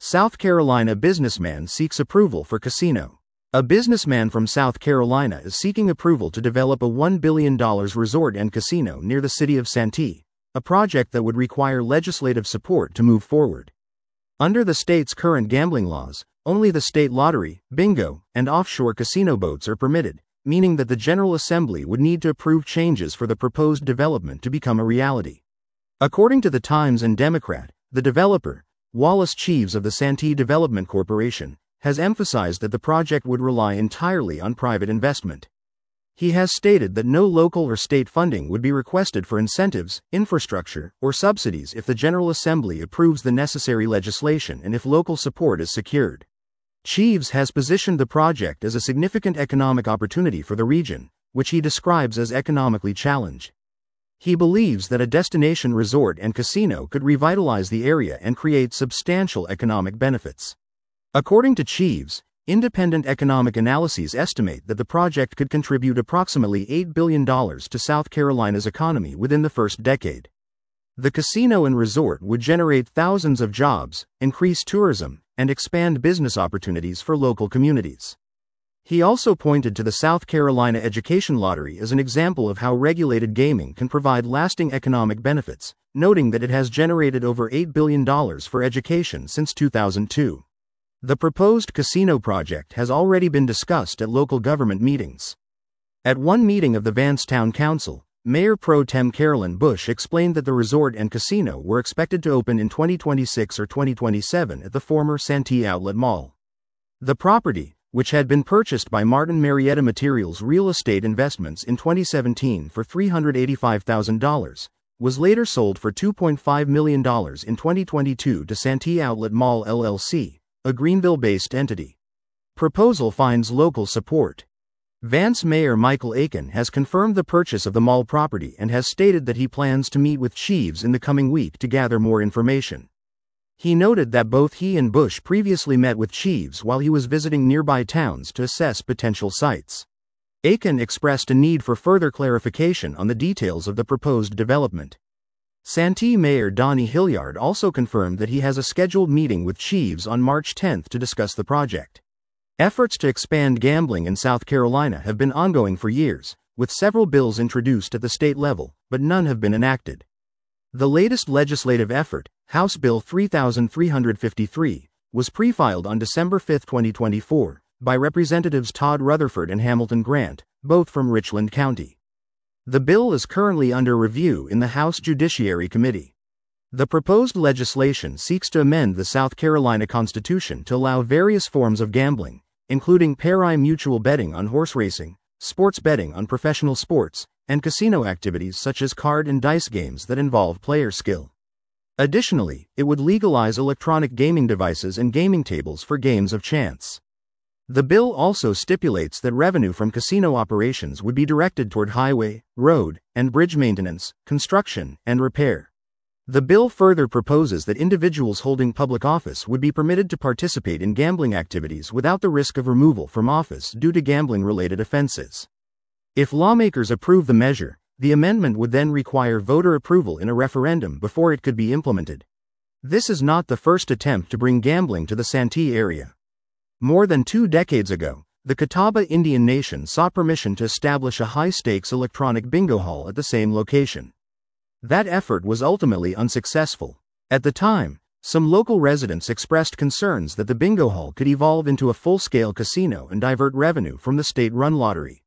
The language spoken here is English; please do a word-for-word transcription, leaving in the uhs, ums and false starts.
South Carolina businessman seeks approval for casino. A businessman from South Carolina is seeking approval to develop a one billion dollars resort and casino near the city of Santee, a project that would require legislative support to move forward. Under the state's current gambling laws, only the state lottery, bingo, and offshore casino boats are permitted, meaning that the General Assembly would need to approve changes for the proposed development to become a reality. According to the Times and Democrat, the developer, Wallace Cheeves of the Santee Development Corporation, has emphasized that the project would rely entirely on private investment. He has stated that no local or state funding would be requested for incentives, infrastructure, or subsidies if the General Assembly approves the necessary legislation and if local support is secured. Cheeves has positioned the project as a significant economic opportunity for the region, which he describes as economically challenged. He believes that a destination resort and casino could revitalize the area and create substantial economic benefits. According to Cheeves, independent economic analyses estimate that the project could contribute approximately eight billion dollars to South Carolina's economy within the first decade. The casino and resort would generate thousands of jobs, increase tourism, and expand business opportunities for local communities. He also pointed to the South Carolina Education Lottery as an example of how regulated gaming can provide lasting economic benefits, noting that it has generated over eight billion dollars for education since two thousand two. The proposed casino project has already been discussed at local government meetings. At one meeting of the Vance Town Council, Mayor Pro Tem Carolyn Bush explained that the resort and casino were expected to open in twenty twenty-six or twenty twenty-seven at the former Santee Outlet Mall. The property, which had been purchased by Martin Marietta Materials Real Estate Investments in twenty seventeen for three hundred eighty-five thousand dollars, was later sold for two point five million dollars in twenty twenty-two to Santee Outlet Mall L L C, a Greenville-based entity. Proposal finds local support. Vance Mayor Michael Aiken has confirmed the purchase of the mall property and has stated that he plans to meet with Cheeves in the coming week to gather more information. He noted that both he and Bush previously met with Cheeves while he was visiting nearby towns to assess potential sites. Aiken expressed a need for further clarification on the details of the proposed development. Santee Mayor Donnie Hilliard also confirmed that he has a scheduled meeting with Cheeves on March tenth to discuss the project. Efforts to expand gambling in South Carolina have been ongoing for years, with several bills introduced at the state level, but none have been enacted. The latest legislative effort, House Bill thirty-three fifty-three, was pre-filed on December fifth, twenty twenty-four, by Representatives Todd Rutherford and Hamilton Grant, both from Richland County. The bill is currently under review in the House Judiciary Committee. The proposed legislation seeks to amend the South Carolina Constitution to allow various forms of gambling, including pari-mutuel betting on horse racing, sports betting on professional sports, and casino activities such as card and dice games that involve player skill. Additionally, it would legalize electronic gaming devices and gaming tables for games of chance. The bill also stipulates that revenue from casino operations would be directed toward highway, road, and bridge maintenance, construction, and repair. The bill further proposes that individuals holding public office would be permitted to participate in gambling activities without the risk of removal from office due to gambling-related offenses. If lawmakers approve the measure, the amendment would then require voter approval in a referendum before it could be implemented. This is not the first attempt to bring gambling to the Santee area. More than two decades ago, the Catawba Indian Nation sought permission to establish a high-stakes electronic bingo hall at the same location. That effort was ultimately unsuccessful. At the time, some local residents expressed concerns that the bingo hall could evolve into a full-scale casino and divert revenue from the state-run lottery.